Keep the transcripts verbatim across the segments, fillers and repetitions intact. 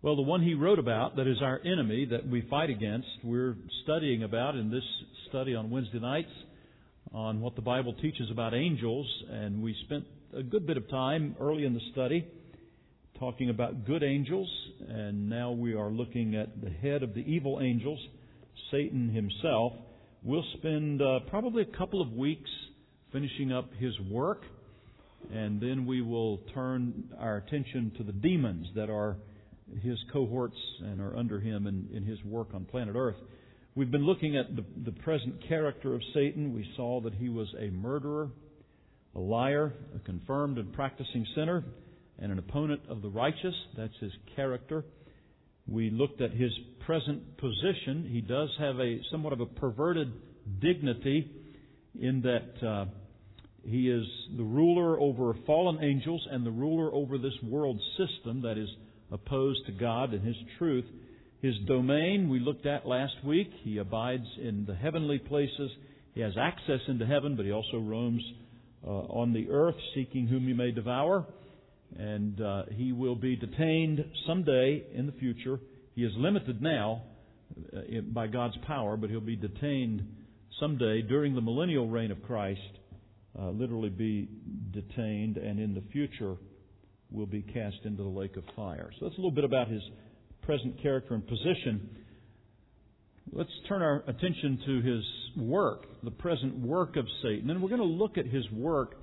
Well, the one he wrote about, that is our enemy that we fight against, we're studying about in this study on Wednesday nights on what the Bible teaches about angels, and we spent a good bit of time early in the study talking about good angels, and now we are looking at the head of the evil angels, Satan himself. We'll spend uh, probably a couple of weeks finishing up his work, and then we will turn our attention to the demons that are his cohorts and are under him in, in his work on planet Earth. We've been looking at the, the present character of Satan. We saw that he was a murderer, a liar, a confirmed and practicing sinner, and an opponent of the righteous. That's his character. We looked at his present position. He does have a somewhat of a perverted dignity in that uh, he is the ruler over fallen angels and the ruler over this world system that is opposed to God and His truth. His domain we looked at last week. He abides in the heavenly places. He has access into heaven, but he also roams uh, on the earth, seeking whom he may devour. And uh, he will be detained someday in the future. He is limited now uh, by God's power, but he'll be detained someday during the millennial reign of Christ, uh, literally be detained, and in the future will be cast into the lake of fire. So that's a little bit about his present character and position. Let's turn our attention to his work, the present work of Satan. And we're going to look at his work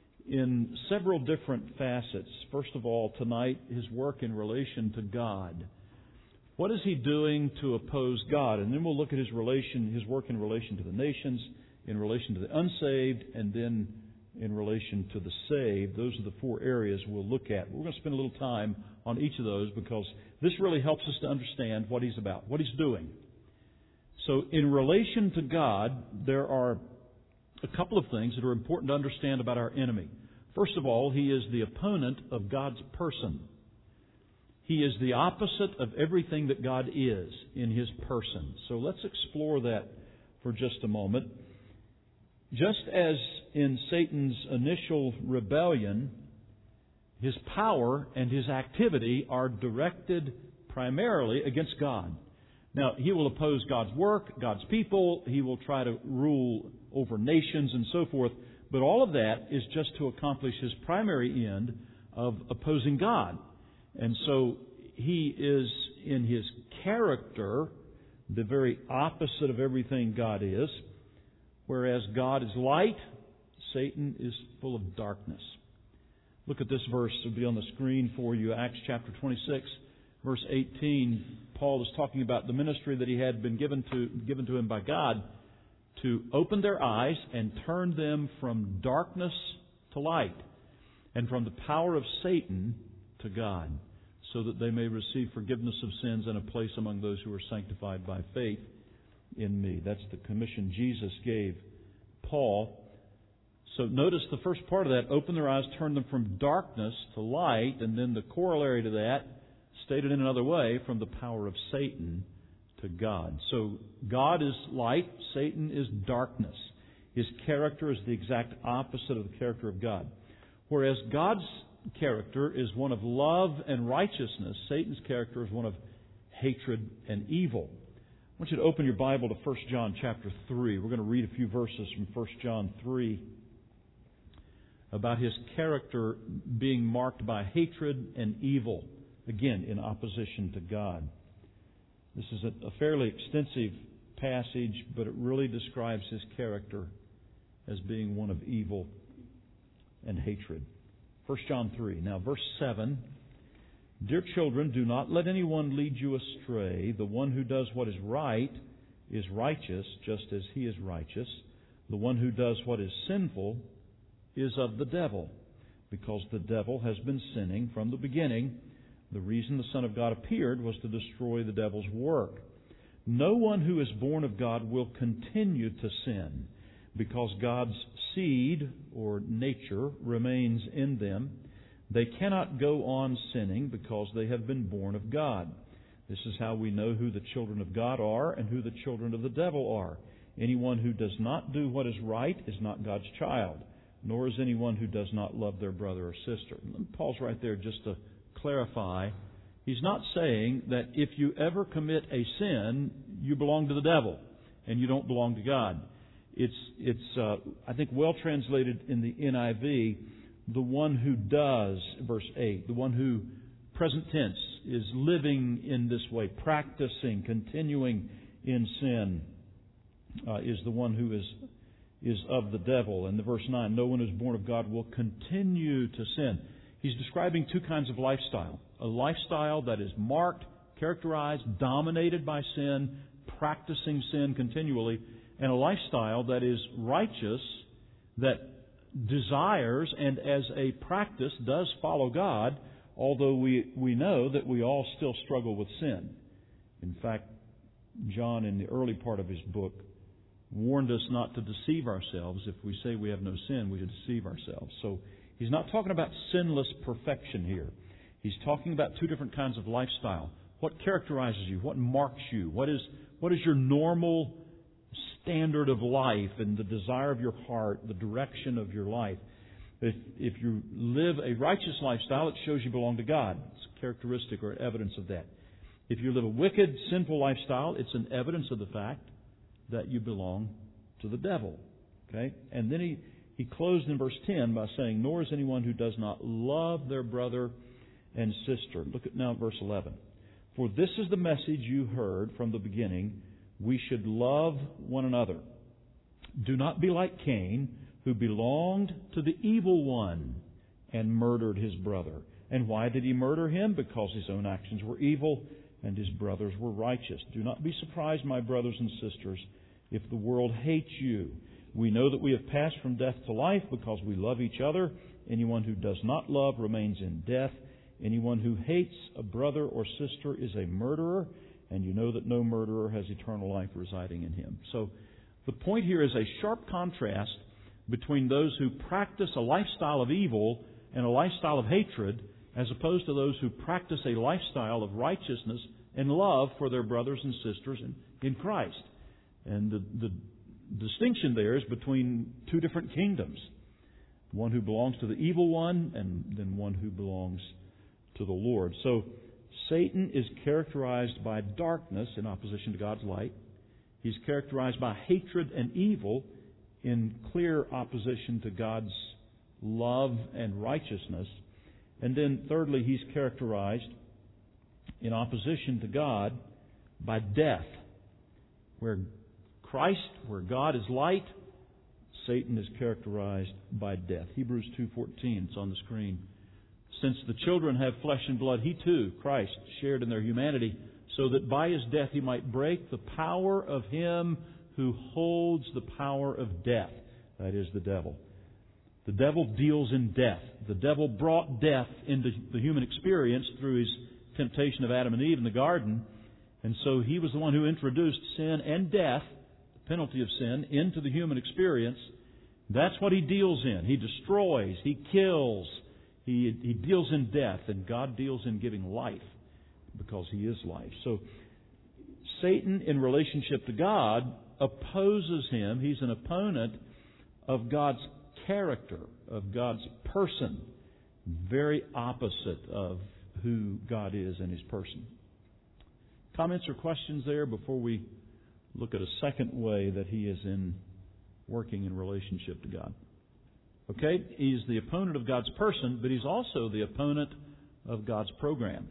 in several different facets. First of all, tonight, his work in relation to God. What is he doing to oppose God? And then we'll look at his relation, his work in relation to the nations, in relation to the unsaved, and then in relation to the saved. Those are the four areas we'll look at. We're going to spend a little time on each of those because this really helps us to understand what he's about, what he's doing. So in relation to God, there are a couple of things that are important to understand about our enemy. First of all, he is the opponent of God's person. He is the opposite of everything that God is in His person. So let's explore that for just a moment. Just as in Satan's initial rebellion, his power and his activity are directed primarily against God. Now, he will oppose God's work, God's people. He will try to rule over nations and so forth. But all of that is just to accomplish his primary end of opposing God. And so he is, in his character, the very opposite of everything God is. Whereas God is light, Satan is full of darkness. Look at this verse. It'll be on the screen for you. Acts chapter twenty-six, verse eighteen. Paul is talking about the ministry that he had been given to given to him by God to open their eyes and turn them from darkness to light and from the power of Satan to God, so that they may receive forgiveness of sins and a place among those who are sanctified by faith in me. That's the commission Jesus gave Paul. So notice the first part of that, open their eyes, turn them from darkness to light, and then the corollary to that, stated in another way, from the power of Satan to God. So God is light, Satan is darkness. His character is the exact opposite of the character of God. Whereas God's character is one of love and righteousness, Satan's character is one of hatred and evil. I want you to open your Bible to First John chapter three. We're going to read a few verses from First John three about his character being marked by hatred and evil, again, in opposition to God. This is a, a fairly extensive passage, but it really describes his character as being one of evil and hatred. First John three. Now, verse seven. Dear children, do not let anyone lead you astray. The one who does what is right is righteous, just as he is righteous. The one who does what is sinful is of the devil, because the devil has been sinning from the beginning. The reason the Son of God appeared was to destroy the devil's work. No one who is born of God will continue to sin, because God's seed, or nature, remains in them. They cannot go on sinning because they have been born of God. This is how we know who the children of God are and who the children of the devil are. Anyone who does not do what is right is not God's child, nor is anyone who does not love their brother or sister. And Paul's right there just to clarify. He He's not saying that if you ever commit a sin, you belong to the devil and you don't belong to God. It's, it's uh, I think, well translated in the N I V, the one who does, verse eight, the one who, present tense, is living in this way, practicing, continuing in sin, uh, is the one who is is of the devil. And the verse nine, no one who is born of God will continue to sin. He's describing two kinds of lifestyle. A lifestyle that is marked, characterized, dominated by sin, practicing sin continually, and a lifestyle that is righteous, that desires and as a practice does follow God, although we, we know that we all still struggle with sin. In fact, John, in the early part of his book, warned us not to deceive ourselves. If we say we have no sin, we deceive ourselves. So he's not talking about sinless perfection here. He's talking about two different kinds of lifestyle. What characterizes you? What marks you? What is what is your normal standard of life and the desire of your heart, the direction of your life? If, if you live a righteous lifestyle, it shows you belong to God. It's a characteristic or evidence of that. If you live a wicked, sinful lifestyle, it's an evidence of the fact that you belong to the devil. Okay? And then he, he closed in verse ten by saying, nor is anyone who does not love their brother and sister. Look at now at verse eleven. For this is the message you heard from the beginning, we should love one another. Do not be like Cain, who belonged to the evil one and murdered his brother. And why did he murder him? Because his own actions were evil and his brothers were righteous. Do not be surprised, my brothers and sisters, if the world hates you. We know that we have passed from death to life because we love each other. Anyone who does not love remains in death. Anyone who hates a brother or sister is a murderer, and you know that no murderer has eternal life residing in him. So the point here is a sharp contrast between those who practice a lifestyle of evil and a lifestyle of hatred, as opposed to those who practice a lifestyle of righteousness and love for their brothers and sisters in, in Christ. And the, the distinction there is between two different kingdoms. One who belongs to the evil one and then one who belongs to the Lord. So Satan is characterized by darkness in opposition to God's light. He's characterized by hatred and evil in clear opposition to God's love and righteousness. And then thirdly, he's characterized in opposition to God by death. Where Christ, where God is light, Satan is characterized by death. Hebrews two fourteen, it's on the screen. Since the children have flesh and blood, he too, Christ, shared in their humanity, so that by his death he might break the power of him who holds the power of death. That is the devil. The devil deals in death. The devil brought death into the human experience through his temptation of Adam and Eve in the garden. And so he was the one who introduced sin and death, the penalty of sin, into the human experience. That's what he deals in. He destroys. He kills. He, he deals in death. And God deals in giving life because he is life. So Satan, in relationship to God, opposes him. He's an opponent of God's character, of God's person. Very opposite of who God is in his person. Comments or questions there before we look at a second way that he is in working in relationship to God? Okay, he's the opponent of God's person, but he's also the opponent of God's program.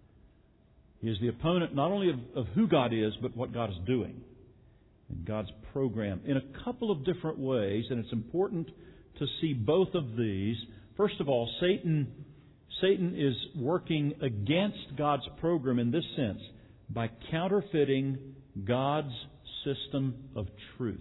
He is the opponent not only of, of who God is, but what God is doing in God's program in a couple of different ways, and it's important to see both of these. First of all, Satan, Satan is working against God's program in this sense by counterfeiting God's system of truth.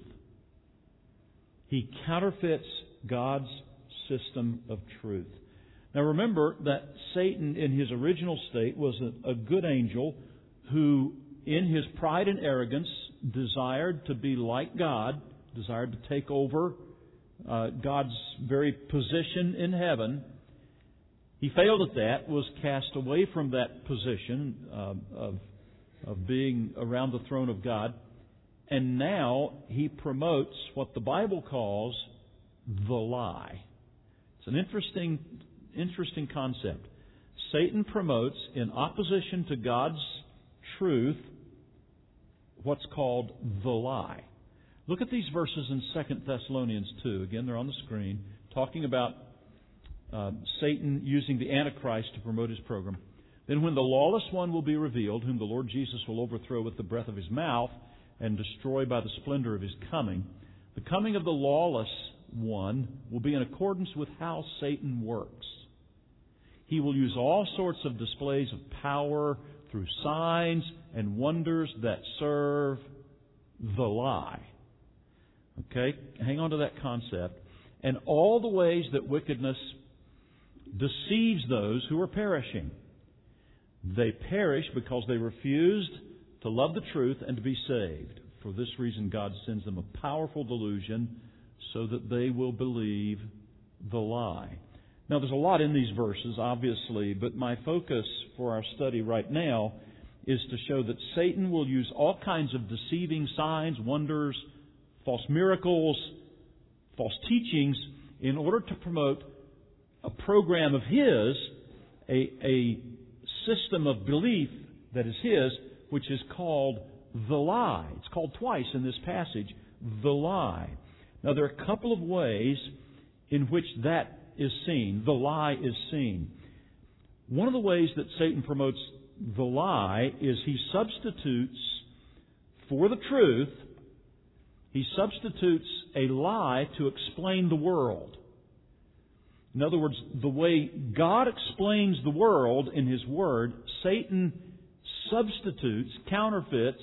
He counterfeits God's system of truth. Now remember that Satan in his original state was a, a good angel who, in his pride and arrogance, desired to be like God, desired to take over uh, God's very position in heaven. He failed at that, was cast away from that position uh, of, of being around the throne of God. And now he promotes what the Bible calls the lie. It's an interesting, interesting concept. Satan promotes, in opposition to God's truth, what's called the lie. Look at these verses in Second Thessalonians two. Again, they're on the screen, talking about uh, Satan using the Antichrist to promote his program. Then when the lawless one will be revealed, whom the Lord Jesus will overthrow with the breath of his mouth and destroy by the splendor of his coming, the coming of the lawless one will be in accordance with how Satan works. He will use all sorts of displays of power through signs and wonders that serve the lie. Okay? Hang on to that concept. And all the ways that wickedness deceives those who are perishing. They perish because they refused to love the truth and to be saved. For this reason, God sends them a powerful delusion so that they will believe the lie. Now, there's a lot in these verses, obviously, but my focus for our study right now is to show that Satan will use all kinds of deceiving signs, wonders, false miracles, false teachings in order to promote a program of his, a, a system of belief that is his, which is called the lie. It's called twice in this passage, the lie. Now, there are a couple of ways in which that is seen, the lie is seen. One of the ways that Satan promotes the lie is he substitutes for the truth, he substitutes a lie to explain the world. In other words, the way God explains the world in His Word, Satan substitutes, counterfeits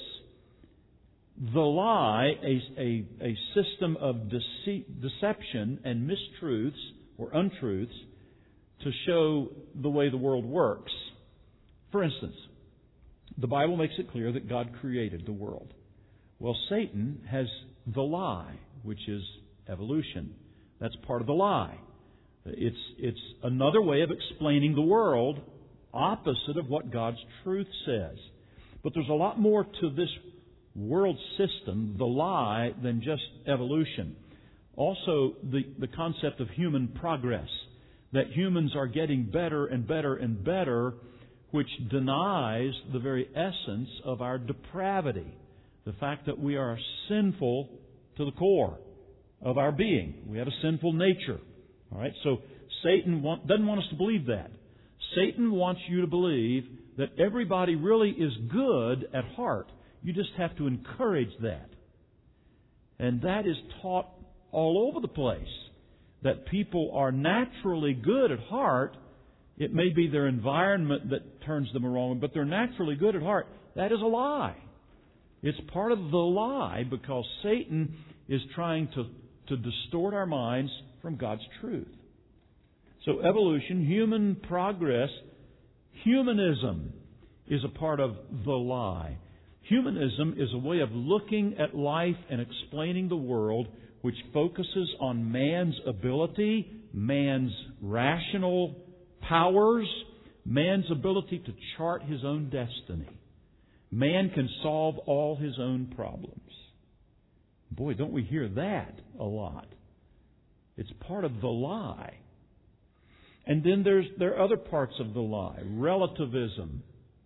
the lie, a, a, a system of dece- deception and mistruths or untruths to show the way the world works. For instance, the Bible makes it clear that God created the world. Well, Satan has the lie, which is evolution. That's part of the lie. It's, it's another way of explaining the world opposite of what God's truth says. But there's a lot more to this world system, the lie, than just evolution. Also, the, the concept of human progress, that humans are getting better and better and better, which denies the very essence of our depravity, the fact that we are sinful to the core of our being. We have a sinful nature. All right, so Satan want, doesn't want us to believe that. Satan wants you to believe that everybody really is good at heart. You just have to encourage that. And that is taught all over the place, that people are naturally good at heart. It may be their environment that turns them wrong, but they're naturally good at heart. That is a lie. It's part of the lie because Satan is trying to, to distort our minds from God's truth. So evolution, human progress, humanism is a part of the lie. Humanism is a way of looking at life and explaining the world which focuses on man's ability, man's rational powers, man's ability to chart his own destiny. Man can solve all his own problems. Boy, don't we hear that a lot. It's part of the lie. And then there's there are other parts of the lie. Relativism.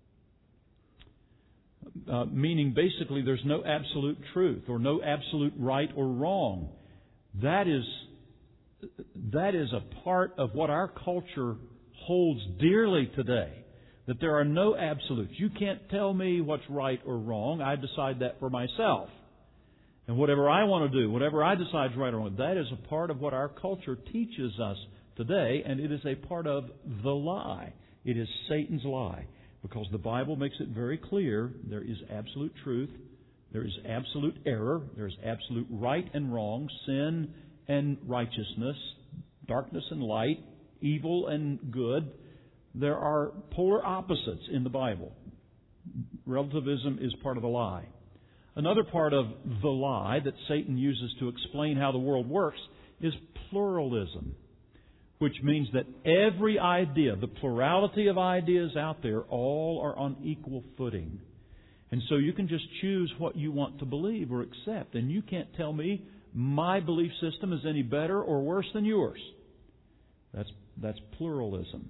Uh, meaning basically there's no absolute truth or no absolute right or wrong. That is, that is a part of what our culture holds dearly today. That there are no absolutes. You can't tell me what's right or wrong. I decide that for myself. And whatever I want to do, whatever I decide is right or wrong, that is a part of what our culture teaches us today, and it is a part of the lie. It is Satan's lie. Because the Bible makes it very clear there is absolute truth, there is absolute error, there is absolute right and wrong, sin and righteousness, darkness and light, evil and good. There are polar opposites in the Bible. Relativism is part of the lie. Another part of the lie that Satan uses to explain how the world works is pluralism, which means that every idea, the plurality of ideas out there, all are on equal footing. And so you can just choose what you want to believe or accept. And you can't tell me my belief system is any better or worse than yours. That's, that's pluralism.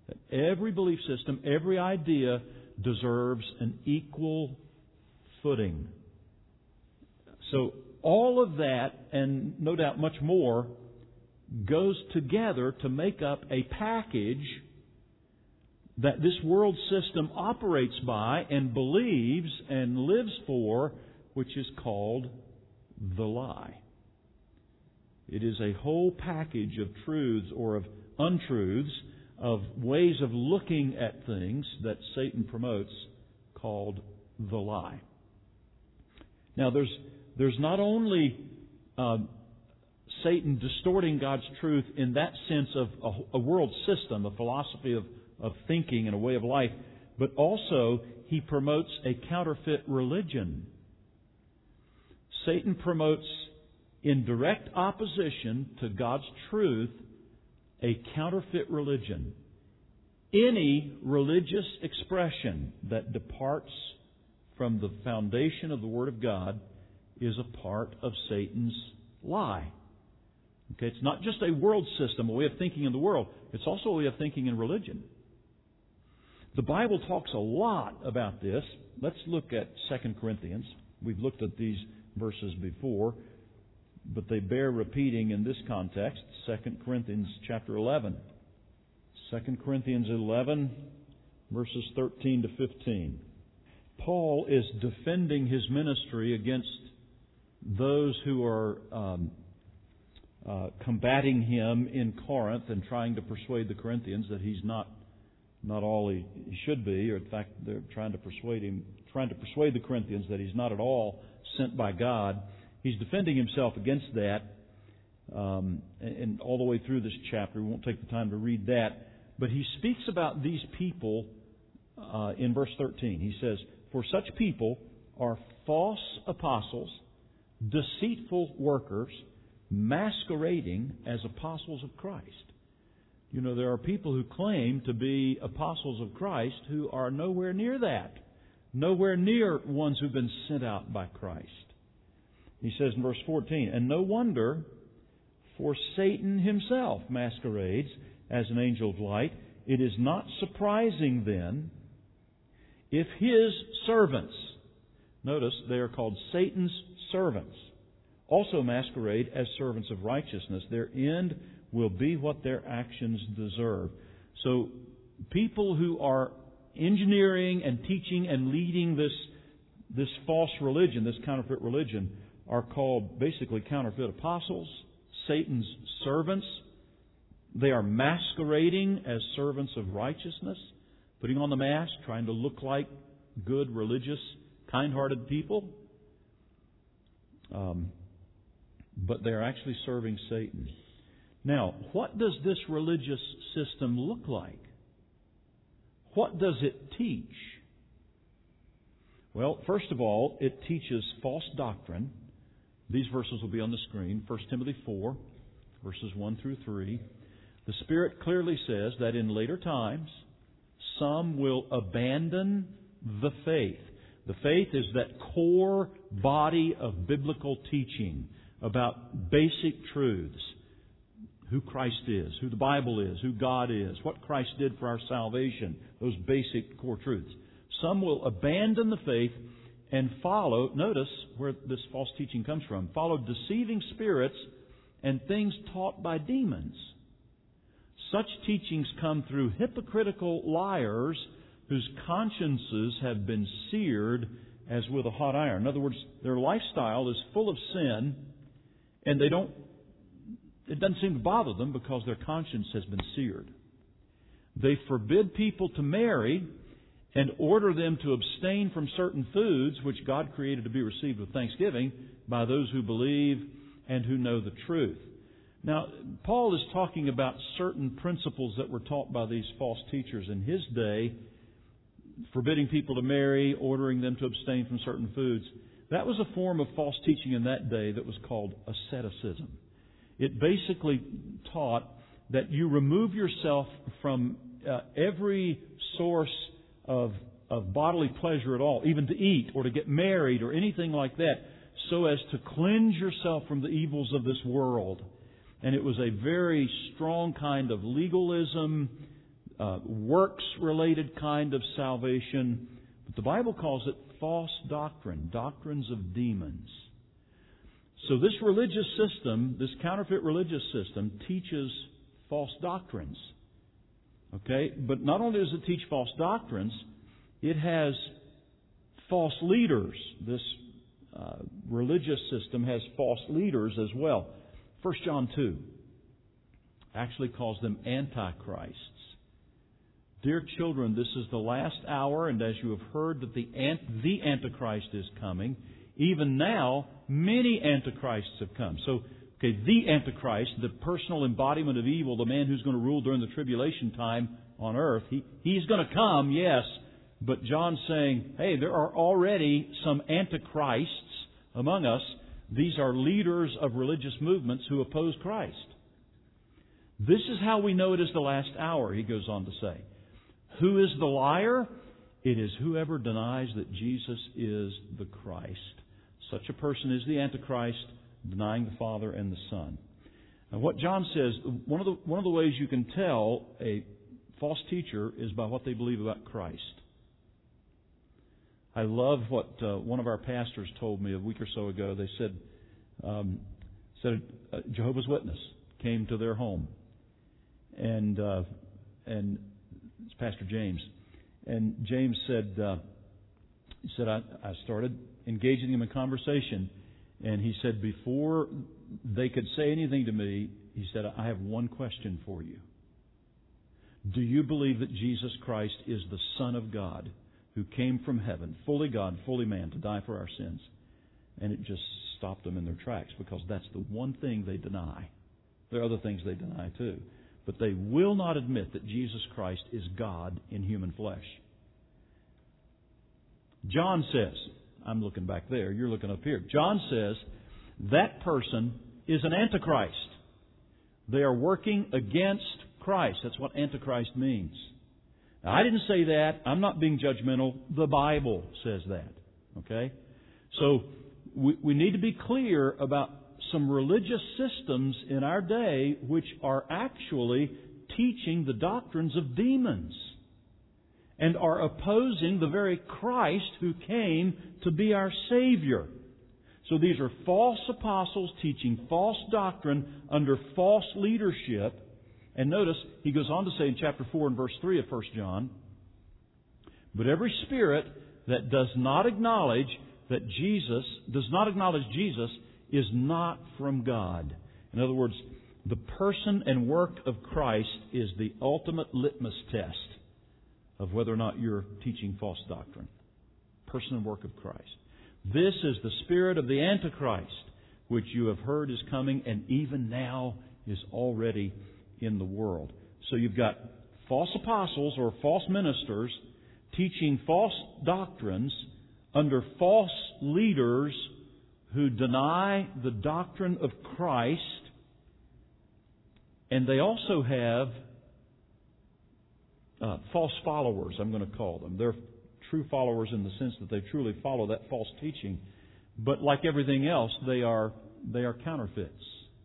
That every belief system, every idea deserves an equal footing. So all of that, and no doubt much more, goes together to make up a package that this world system operates by and believes and lives for, which is called the lie. It is a whole package of truths or of untruths, of ways of looking at things that Satan promotes, called the lie. Now, there's there's not only uh, Satan distorting God's truth in that sense of a, a world system, a philosophy of, of thinking and a way of life, but also he promotes a counterfeit religion. Satan promotes, in direct opposition to God's truth, a counterfeit religion. Any religious expression that departs from the foundation of the Word of God is a part of Satan's lie. Okay, it's not just a world system, a way of thinking in the world. It's also a way of thinking in religion. The Bible talks a lot about this. Let's look at Second Corinthians. We've looked at these verses before, but they bear repeating in this context. Second Corinthians chapter eleven. Second Corinthians eleven, verses thirteen to fifteen. Paul is defending his ministry against those who are um, uh, combating him in Corinth and trying to persuade the Corinthians that he's not not all he, he should be, or in fact they're trying to persuade him, trying to persuade the Corinthians that he's not at all sent by God. He's defending himself against that, um, and, and all the way through this chapter. We won't take the time to read that, but he speaks about these people uh, in verse thirteen. He says, "For such people are false apostles, deceitful workers, masquerading as apostles of Christ." You know, there are people who claim to be apostles of Christ who are nowhere near that. Nowhere near ones who've been sent out by Christ. He says in verse fourteen, "And no wonder, for Satan himself masquerades as an angel of light. It is not surprising then if his servants," notice they are called Satan's servants, "also masquerade as servants of righteousness. Their end will be what their actions deserve." So people who are engineering and teaching and leading this this false religion, this counterfeit religion, are called basically counterfeit apostles, Satan's servants. They are masquerading as servants of righteousness, putting on the mask, trying to look like good, religious, kind-hearted people. Um, but they're actually serving Satan. Now, what does this religious system look like? What does it teach? Well, first of all, it teaches false doctrine. These verses will be on the screen. First Timothy four, verses one through three. The Spirit clearly says that in later times, some will abandon the faith. The faith is that core body of biblical teaching about basic truths. Who Christ is, who the Bible is, who God is, what Christ did for our salvation, those basic core truths. Some will abandon the faith and follow, notice where this false teaching comes from, follow deceiving spirits and things taught by demons. Such teachings come through hypocritical liars whose consciences have been seared as with a hot iron. In other words, their lifestyle is full of sin, and they don't It doesn't seem to bother them because their conscience has been seared. They forbid people to marry and order them to abstain from certain foods which God created to be received with thanksgiving by those who believe and who know the truth. Now, Paul is talking about certain principles that were taught by these false teachers in his day, forbidding people to marry, ordering them to abstain from certain foods. That was a form of false teaching in that day that was called asceticism. It basically taught that you remove yourself from uh, every source of, of bodily pleasure at all, even to eat or to get married or anything like that, so as to cleanse yourself from the evils of this world. And it was a very strong kind of legalism, uh, works-related kind of salvation. But the Bible calls it false doctrine, doctrines of demons. So this religious system, this counterfeit religious system, teaches false doctrines. Okay? But not only does it teach false doctrines, it has false leaders. This uh, religious system has false leaders as well. First John two actually calls them antichrists. Dear children, this is the last hour, and as you have heard that the ant- the Antichrist is coming, even now many antichrists have come. So, okay, the Antichrist, the personal embodiment of evil, the man who's going to rule during the tribulation time on earth, he, he's going to come, yes, but John's saying, hey, there are already some antichrists among us. These are leaders of religious movements who oppose Christ. This is how we know it is the last hour, he goes on to say. Who is the liar? It is whoever denies that Jesus is the Christ. Such a person is the Antichrist, denying the Father and the Son. And what John says, one of the one of the ways you can tell a false teacher is by what they believe about Christ. I love what uh, one of our pastors told me a week or so ago. They said, um, said a Jehovah's Witness came to their home, and uh, and it's Pastor James, and James said, uh, he said I, I started engaging him in conversation, and he said before they could say anything to me, he said, I have one question for you. Do you believe that Jesus Christ is the Son of God who came from heaven, fully God, fully man, to die for our sins? And it just stopped them in their tracks, because that's the one thing they deny. There are other things they deny too. But they will not admit that Jesus Christ is God in human flesh. John says, I'm looking back there, you're looking up here. John says that person is an antichrist. They are working against Christ. That's what antichrist means. Now, I didn't say that. I'm not being judgmental. The Bible says that. Okay? So we, we need to be clear about some religious systems in our day which are actually teaching the doctrines of demons and are opposing the very Christ who came to be our Savior. So these are false apostles teaching false doctrine under false leadership. And notice, he goes on to say in chapter four and verse three of First John, but every spirit that does not acknowledge that Jesus, does not acknowledge Jesus, is not from God. In other words, the person and work of Christ is the ultimate litmus test of whether or not you're teaching false doctrine. Person and work of Christ. This is the spirit of the Antichrist, which you have heard is coming and even now is already in the world. So you've got false apostles or false ministers teaching false doctrines under false leaders who deny the doctrine of Christ, and they also have uh, false followers, I'm going to call them. They're true followers in the sense that they truly follow that false teaching, but like everything else, they are they are counterfeits.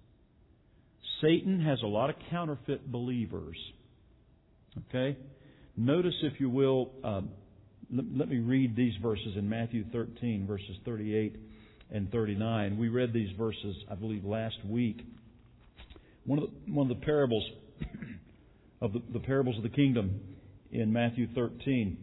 Satan has a lot of counterfeit believers. Okay? Notice, if you will, um, let, let me read these verses in Matthew thirteen, verses thirty-eight and thirty-nine. We read these verses, I believe, last week. One of the, one of the parables of the, the parables of the kingdom in Matthew thirteen.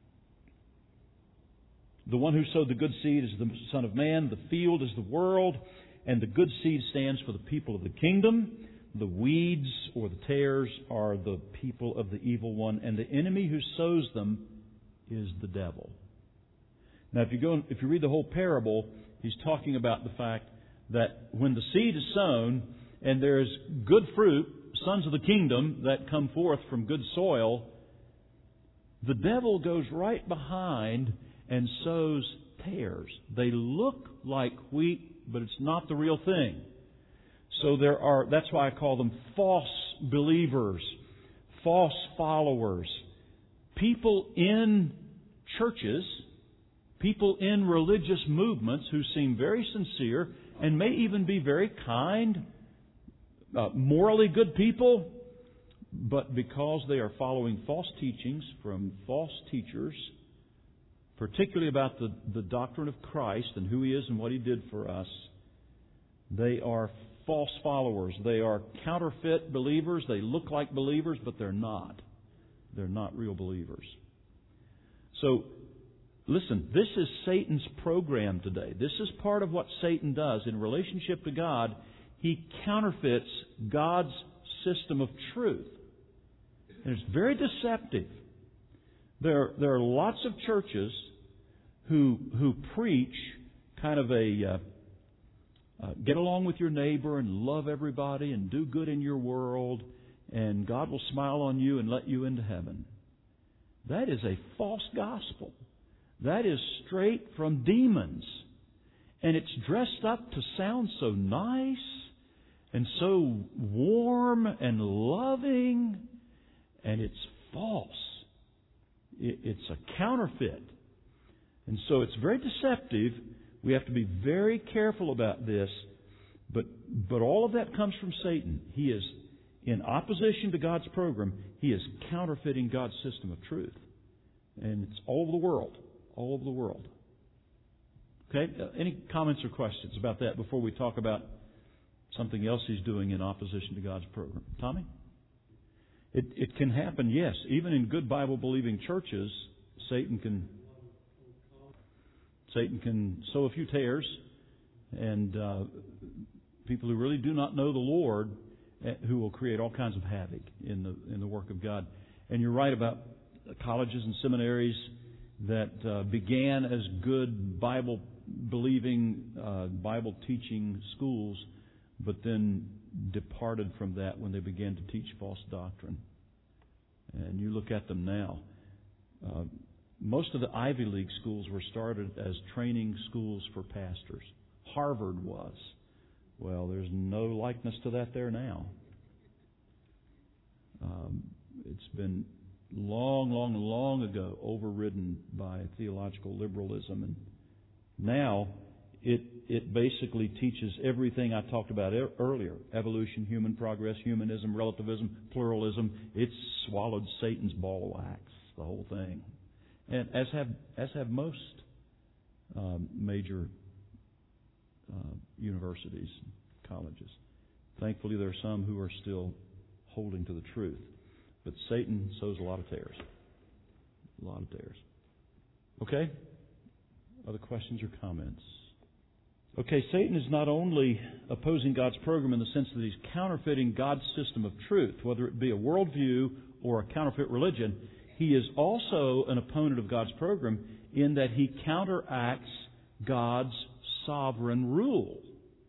The one who sowed the good seed is the Son of Man. The field is the world. And the good seed stands for the people of the kingdom. The weeds or the tares are the people of the evil one. And the enemy who sows them is the devil. Now, if you go, if you read the whole parable, he's talking about the fact that when the seed is sown and there's good fruit, sons of the kingdom that come forth from good soil, the devil goes right behind and sows tares. They look like wheat, but it's not the real thing. So there are, that's why I call them false believers, false followers, people in churches, people in religious movements who seem very sincere and may even be very kind, uh, morally good people, but because they are following false teachings from false teachers, particularly about the, the doctrine of Christ and who He is and what He did for us, they are false followers. They are counterfeit believers. They look like believers, but they're not. They're not real believers. So, listen, this is Satan's program today. This is part of what Satan does. In relationship to God, he counterfeits God's system of truth. And it's very deceptive. There, there are lots of churches who who preach kind of a uh, uh, get along with your neighbor and love everybody and do good in your world, and God will smile on you and let you into heaven. That is a false gospel. That is straight from demons. And it's dressed up to sound so nice and so warm and loving, and it's false. It's a counterfeit. And so it's very deceptive. We have to be very careful about this. But, but all of that comes from Satan. He is in opposition to God's program. He is counterfeiting God's system of truth. And it's all over the world. All over the world. Okay? Uh, any comments or questions about that before we talk about something else he's doing in opposition to God's program? Tommy? It, it can happen, yes. Even in good Bible-believing churches, Satan can Satan can sow a few tares, and uh, people who really do not know the Lord, uh, who will create all kinds of havoc in the in the work of God. And you're right about colleges and seminaries that uh, began as good Bible-believing, uh, Bible-teaching schools, but then departed from that when they began to teach false doctrine. And you look at them now. Uh, most of the Ivy League schools were started as training schools for pastors. Harvard was. Well, there's no likeness to that there now. Um, it's been long, long, long ago overridden by theological liberalism. And now it it basically teaches everything I talked about earlier. Evolution, human progress, humanism, relativism, pluralism. It's swallowed Satan's ball of wax, the whole thing. And as have as have most um, major uh, universities, colleges. Thankfully, there are some who are still holding to the truth. But Satan sows a lot of tares. A lot of tares. Okay? Other questions or comments? Okay, Satan is not only opposing God's program in the sense that he's counterfeiting God's system of truth, whether it be a worldview or a counterfeit religion. He is also an opponent of God's program in that he counteracts God's sovereign rule.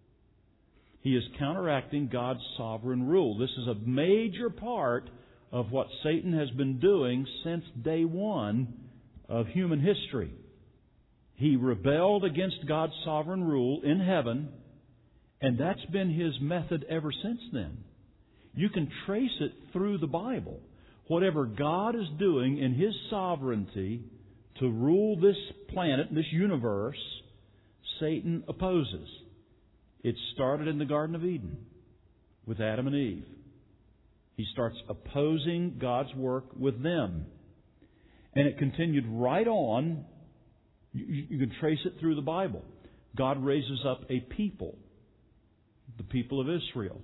He is counteracting God's sovereign rule. This is a major part of what Satan has been doing since day one of human history. He rebelled against God's sovereign rule in heaven, and that's been his method ever since then. You can trace it through the Bible. Whatever God is doing in His sovereignty to rule this planet, this universe, Satan opposes. It started in the Garden of Eden with Adam and Eve. He starts opposing God's work with them. And it continued right on. You, you can trace it through the Bible. God raises up a people, the people of Israel.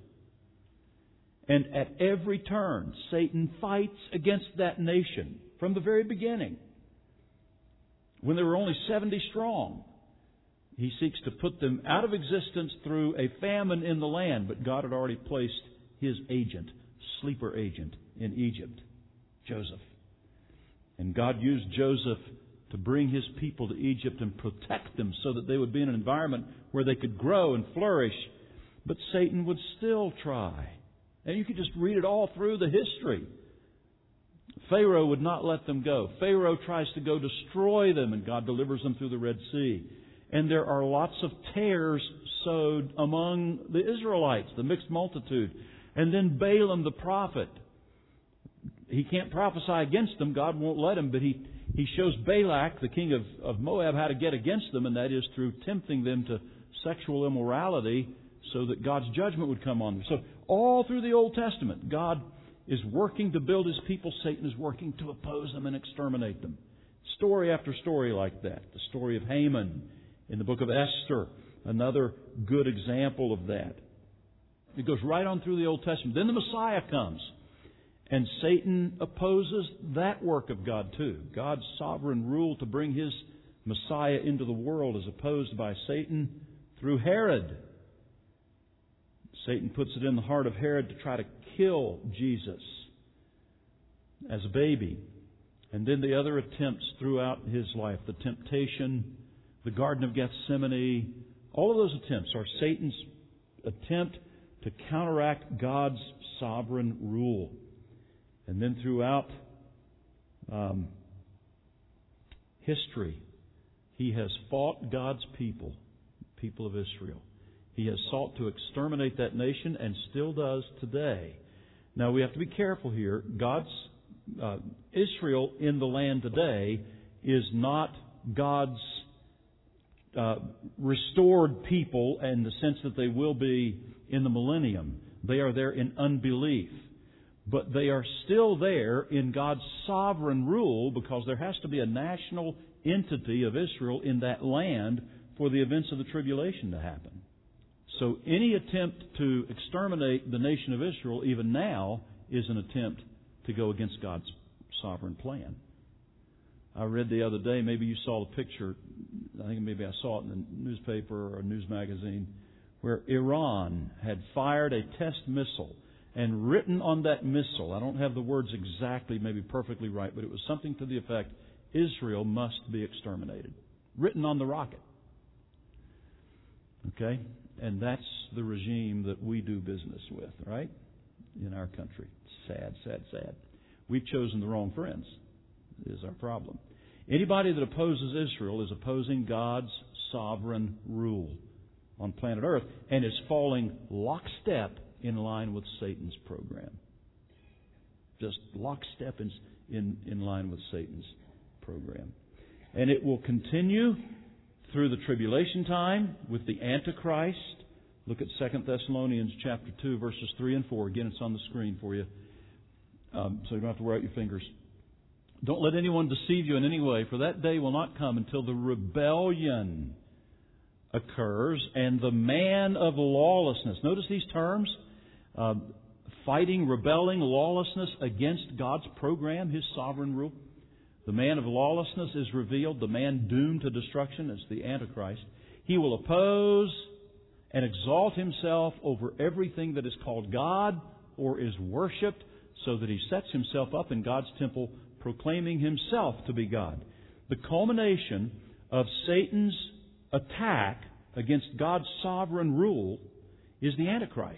And at every turn, Satan fights against that nation from the very beginning. When there were only seventy strong, he seeks to put them out of existence through a famine in the land. But God had already placed His agent, sleeper agent, in Egypt, Joseph. And God used Joseph to bring His people to Egypt and protect them so that they would be in an environment where they could grow and flourish. But Satan would still try. And you could just read it all through the history. Pharaoh would not let them go. Pharaoh tries to go destroy them, and God delivers them through the Red Sea. And there are lots of tares sowed among the Israelites, the mixed multitude. And then Balaam the prophet. He can't prophesy against them. God won't let him. But he, he shows Balak, the king of, of Moab, how to get against them. And that is through tempting them to sexual immorality so that God's judgment would come on them. So all through the Old Testament, God is working to build His people, Satan is working to oppose them and exterminate them. Story after story like that. The story of Haman in the book of Esther, another good example of that. It goes right on through the Old Testament. Then the Messiah comes, and Satan opposes that work of God too. God's sovereign rule to bring His Messiah into the world is opposed by Satan through Herod. Satan puts it in the heart of Herod to try to kill Jesus as a baby. And then the other attempts throughout His life, the temptation, the Garden of Gethsemane, all of those attempts are Satan's attempt to counteract God's sovereign rule. And then throughout um, history, he has fought God's people, people of Israel. He has sought to exterminate that nation and still does today. Now we have to be careful here. God's uh, Israel in the land today is not God's uh, restored people in the sense that they will be in the millennium. They are there in unbelief. But they are still there in God's sovereign rule because there has to be a national entity of Israel in that land for the events of the tribulation to happen. So any attempt to exterminate the nation of Israel, even now, is an attempt to go against God's sovereign plan. I read the other day, maybe you saw the picture, I think maybe I saw it in the newspaper or a news magazine, where Iran had fired a test missile. And written on that missile, I don't have the words exactly, maybe perfectly right, but it was something to the effect, Israel must be exterminated. Written on the rocket. Okay? And that's the regime that we do business with, right? In our country. Sad, sad, sad. We've chosen the wrong friends, is our problem. Anybody that opposes Israel is opposing God's sovereign rule on planet Earth and is falling lockstep in line with Satan's program. Just lockstep in, in, in line with Satan's program. And it will continue through the tribulation time with the Antichrist. Look at Second Thessalonians chapter two, verses three and four. Again, it's on the screen for you, um, so you don't have to wear out your fingers. Don't let anyone deceive you in any way, for that day will not come until the rebellion occurs and the man of lawlessness. Notice these terms. Uh, fighting, rebelling, lawlessness against God's program, His sovereign rule. The man of lawlessness is revealed, the man doomed to destruction is the Antichrist. He will oppose and exalt himself over everything that is called God or is worshipped, so that he sets himself up in God's temple, proclaiming himself to be God. The culmination of Satan's attack against God's sovereign rule is the Antichrist,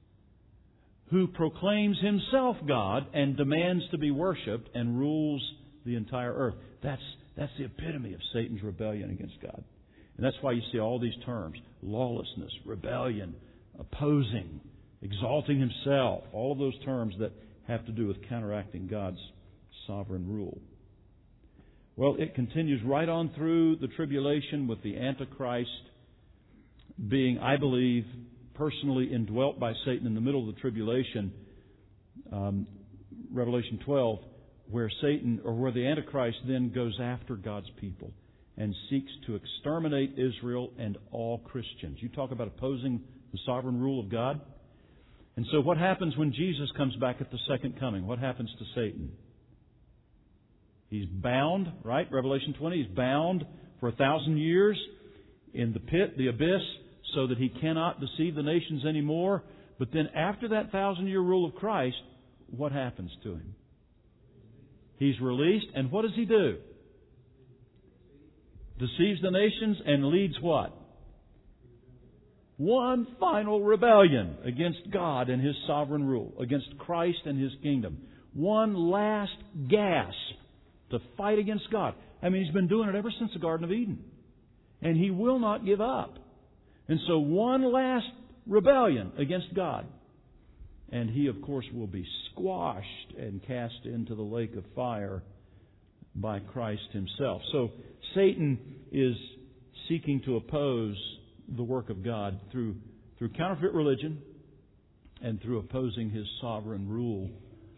who proclaims himself God and demands to be worshipped and rules the entire earth. That's, that's the epitome of Satan's rebellion against God. And that's why you see all these terms: lawlessness, rebellion, opposing, exalting himself. All of those terms that have to do with counteracting God's sovereign rule. Well, it continues right on through the tribulation with the Antichrist being, I believe, personally indwelt by Satan in the middle of the tribulation, um, Revelation twelve, where Satan, or where the Antichrist then goes after God's people and seeks to exterminate Israel and all Christians. You talk about opposing the sovereign rule of God. And so what happens when Jesus comes back at the second coming? What happens to Satan? He's bound, right? Revelation twenty, he's bound for a thousand years in the pit, the abyss, so that he cannot deceive the nations anymore. But then after that thousand-year rule of Christ, what happens to him? He's released, and what does he do? Deceives the nations and leads what? One final rebellion against God and His sovereign rule, against Christ and His kingdom. One last gasp to fight against God. I mean, He's been doing it ever since the Garden of Eden. And He will not give up. And so one last rebellion against God. And He, of course, will be squashed and cast into the lake of fire by Christ Himself. So Satan is seeking to oppose the work of God through, through counterfeit religion and through opposing His sovereign rule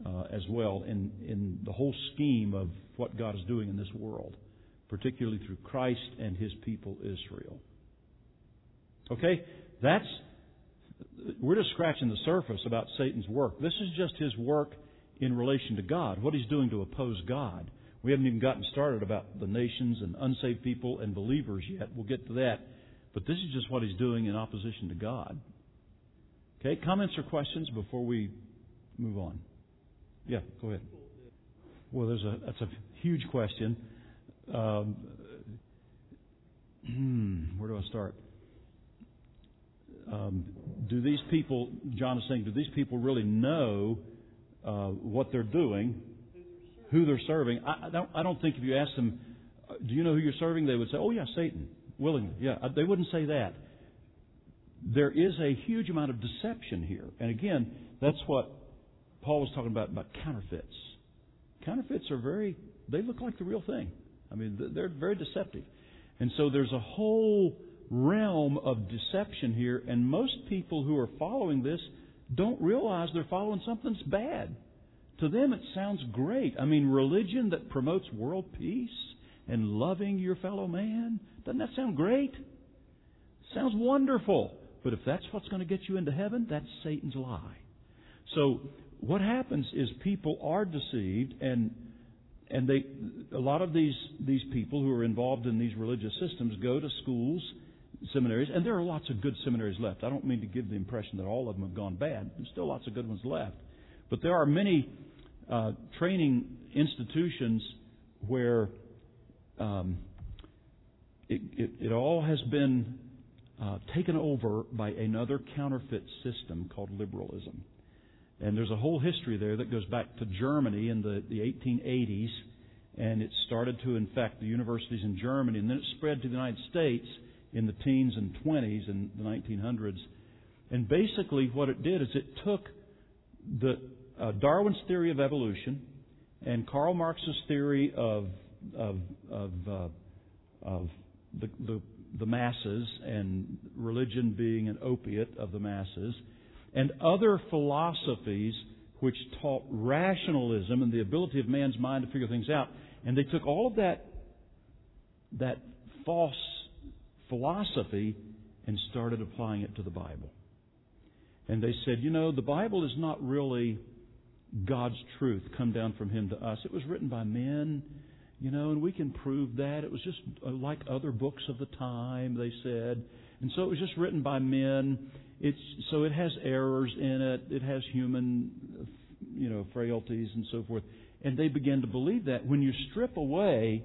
uh, as well in, in the whole scheme of what God is doing in this world, particularly through Christ and His people Israel. Okay? That's, we're just scratching the surface about Satan's work. This is just his work in relation to God, what he's doing to oppose God. We haven't even gotten started about the nations and unsaved people and believers yet. We'll get to that. But this is just what he's doing in opposition to God. Okay, comments or questions before we move on? Yeah, go ahead. Well, there's a that's a huge question. Um, where do I start? Um, do these people, John is saying, do these people really know uh, what they're doing, who they're serving? I, I don't. I don't think if you ask them, do you know who you're serving? They would say, oh yeah, Satan, willingly. Yeah, they wouldn't say that. There is a huge amount of deception here, and again, that's what Paul was talking about about counterfeits. Counterfeits are very. They look like the real thing. I mean, they're very deceptive, and so there's a whole realm of deception here, and most people who are following this don't realize they're following something that's bad. To them, it sounds great. I mean, religion that promotes world peace and loving your fellow man, doesn't that sound great? Sounds wonderful. But if that's what's going to get you into heaven, that's Satan's lie. So what happens is people are deceived, and and they a lot of these these people who are involved in these religious systems go to schools, seminaries, and there are lots of good seminaries left. I don't mean to give the impression that all of them have gone bad. There's still lots of good ones left. But there are many uh, training institutions where um, it, it, it all has been uh, taken over by another counterfeit system called liberalism. And there's a whole history there that goes back to Germany in the, the eighteen eighties, and it started to infect the universities in Germany, and then it spread to the United States in the teens and twenties in the nineteen hundreds. And basically what it did is it took the uh, Darwin's theory of evolution and Karl Marx's theory of of of, uh, of the, the the masses and religion being an opiate of the masses, and other philosophies which taught rationalism and the ability of man's mind to figure things out. And they took all of that that false philosophy and started applying it to the Bible. And they said, you know, the Bible is not really God's truth come down from Him to us. It was written by men, you know, and we can prove that. It was just like other books of the time, they said. And so it was just written by men. It's so it has errors in it. It has human, you know, frailties and so forth. And they began to believe that. When you strip away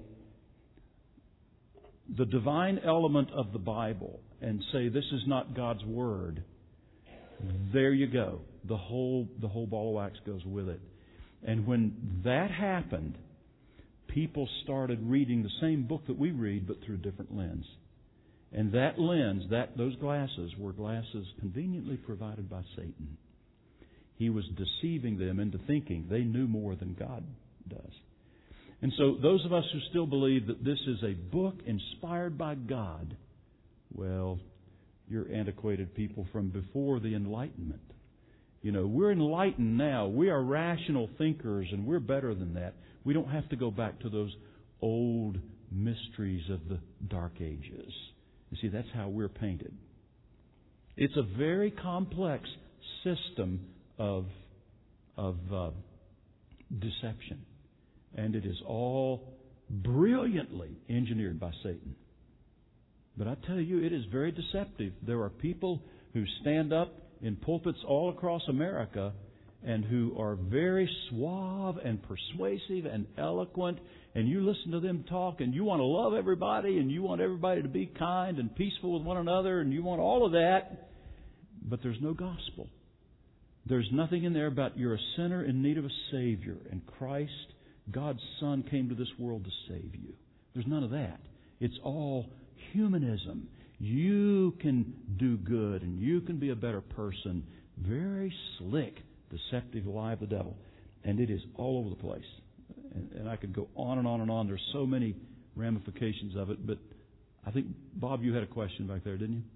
the divine element of the Bible and say this is not God's Word, there you go. The whole the whole ball of wax goes with it. And when that happened, people started reading the same book that we read, but through a different lens. And that lens, that those glasses were glasses conveniently provided by Satan. He was deceiving them into thinking they knew more than God does. And so those of us who still believe that this is a book inspired by God, well, you're antiquated people from before the Enlightenment. You know, we're enlightened now. We are rational thinkers, and we're better than that. We don't have to go back to those old mysteries of the Dark Ages. You see, that's how we're painted. It's a very complex system of, of uh, deception. And it is all brilliantly engineered by Satan. But I tell you, it is very deceptive. There are people who stand up in pulpits all across America and who are very suave and persuasive and eloquent, and you listen to them talk, and you want to love everybody, and you want everybody to be kind and peaceful with one another, and you want all of that, but there's no gospel. There's nothing in there about you're a sinner in need of a Savior, and Christ, God's Son, came to this world to save you. There's none of that. It's all humanism. You can do good, and you can be a better person. Very slick, deceptive lie of the devil. And it is all over the place. And, and I could go on and on and on. There's so many ramifications of it. But I think, Bob, you had a question back there, didn't you?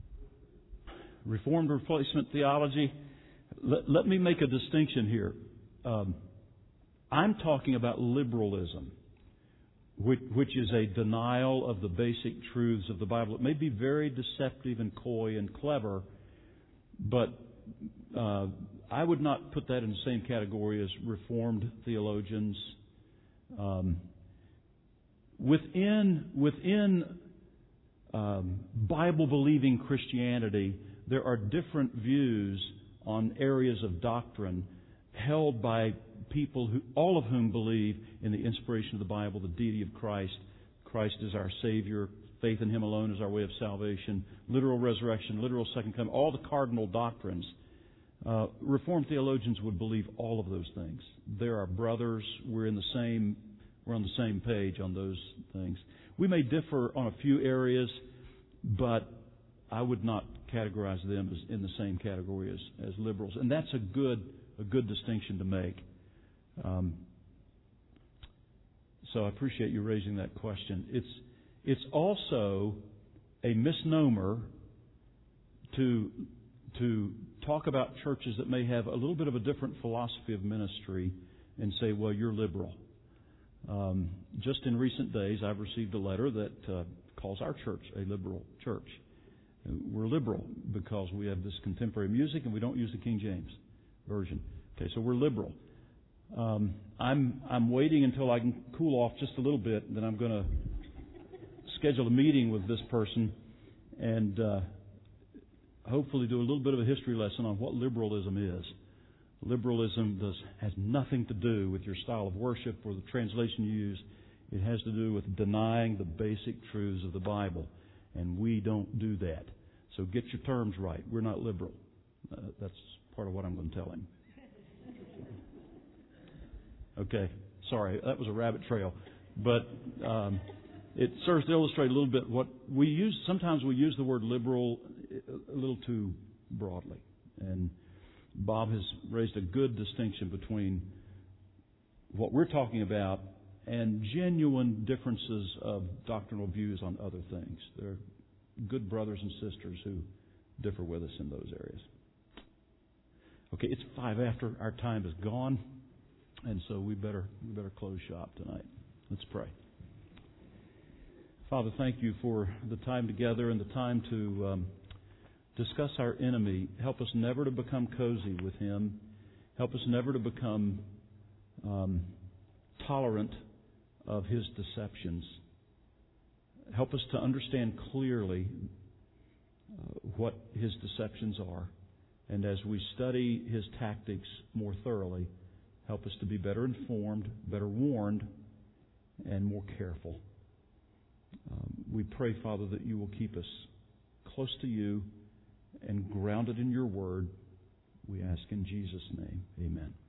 Reformed replacement theology. Let, let me make a distinction here. um, I'm talking about liberalism, which, which is a denial of the basic truths of the Bible. It may be very deceptive and coy and clever, but uh, I would not put that in the same category as Reformed theologians. Um, within within um, Bible-believing Christianity, there are different views on areas of doctrine held by people who, all of whom believe in the inspiration of the Bible, the deity of Christ. Christ is our Savior. Faith in Him alone is our way of salvation. Literal resurrection, literal second coming, all the cardinal doctrines. Uh, Reformed theologians would believe all of those things. They're our brothers. We're in the same. We're on the same page on those things. We may differ on a few areas, but I would not categorize them as in the same category as, as liberals, and that's a good a good distinction to make. Um, so I appreciate you raising that question. It's it's also a misnomer to to talk about churches that may have a little bit of a different philosophy of ministry and say, well, you're liberal. Um, just in recent days, I've received a letter that uh, calls our church a liberal church. We're liberal because we have this contemporary music and we don't use the King James Version. Okay, so we're liberal. Um, I'm I'm waiting until I can cool off just a little bit, and then I'm going to schedule a meeting with this person and uh, hopefully do a little bit of a history lesson on what liberalism is. Liberalism does has nothing to do with your style of worship or the translation you use. It has to do with denying the basic truths of the Bible, and we don't do that. So get your terms right. We're not liberal. Uh, that's part of what I'm going to tell him. Okay, sorry, that was a rabbit trail, but um, it serves to illustrate a little bit what we use. Sometimes we use the word liberal a little too broadly, and Bob has raised a good distinction between what we're talking about and genuine differences of doctrinal views on other things. They're good brothers and sisters who differ with us in those areas. Okay, it's five after. Our time is gone, and so we better we better close shop tonight. Let's pray. Father, thank you for the time together and the time to um, discuss our enemy. Help us never to become cozy with him. Help us never to become um, tolerant of his deceptions. Help us to understand clearly uh, what his deceptions are. And as we study his tactics more thoroughly, help us to be better informed, better warned, and more careful. Um, we pray, Father, that you will keep us close to you and grounded in your word. We ask in Jesus' name. Amen.